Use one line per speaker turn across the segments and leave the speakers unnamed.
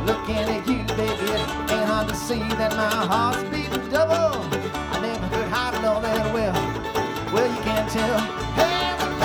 Looking at you, baby, it ain't hard to see that my heart's beating double. I never could hide it all that well. Well, you can't tell. Hey,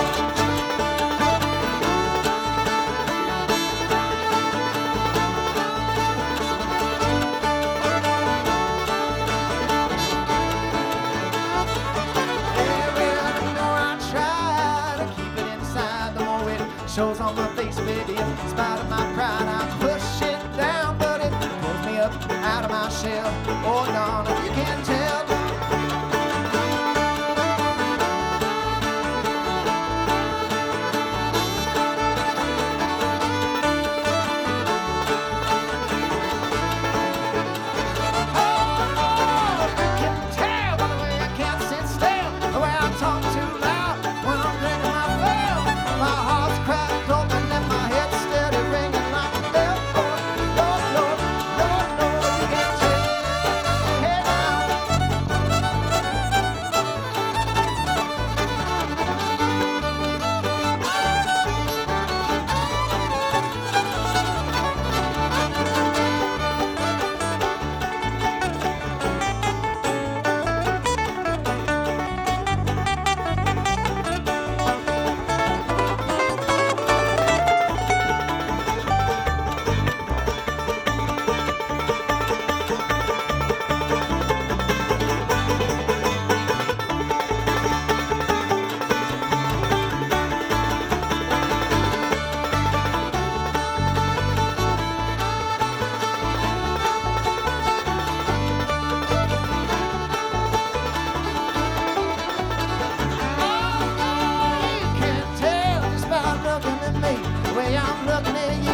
shows on my face, baby. In spite of my pride, I push it down, but it pulls me up out of my shell. Oh, darling, you can't tell. Oh, you can tell by the way I can't sit still, the way I talk too loud when I'm drinking my fill. My heart's cracked open and my head's steady ringing like a bell. Lord, Lord, Lord, Lord, you can't tell. Hey now. I'm looking at you.